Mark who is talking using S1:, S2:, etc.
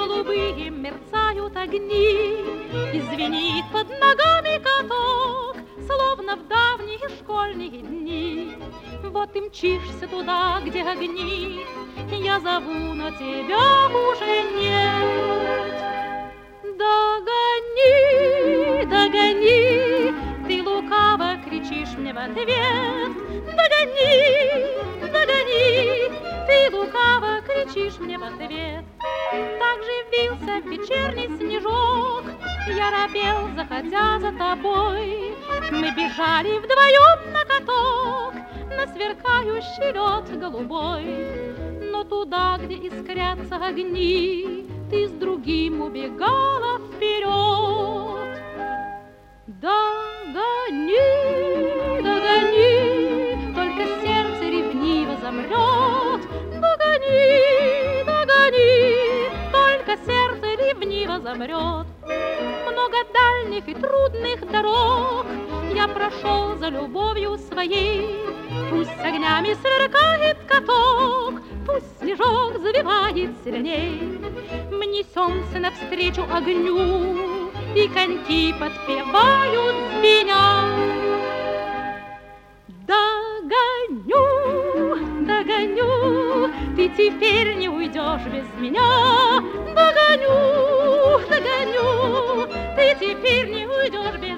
S1: голубые мерцают огни, и звенит под ногами каток, словно в давние школьные дни. Вот и мчишься туда, где огни, я зову, но тебя уже нет. Догони, догони, ты лукаво кричишь мне в ответ. Догони, догони, ты лукаво кричишь мне в ответ. Так же вился вечерний снежок, я робел, заходя за тобой. Мы бежали вдвоем на каток, на сверкающий лед голубой. Но туда, где искрятся огни, ты с другим убегала вперед. Догони, догони, только сердце ревниво замрет. Догони, догони, только сердце ревниво замрет. Много дальних и трудных дорог я прошел за любовью своей. Пусть с огнями сверкает каток, пусть снежок завивает сильней. Мы несемся навстречу огню, и коньки подпевают звеня. Догоню, догоню, ты теперь не уйдешь без меня. Догоню, догоню, ты теперь не уйдешь без меня.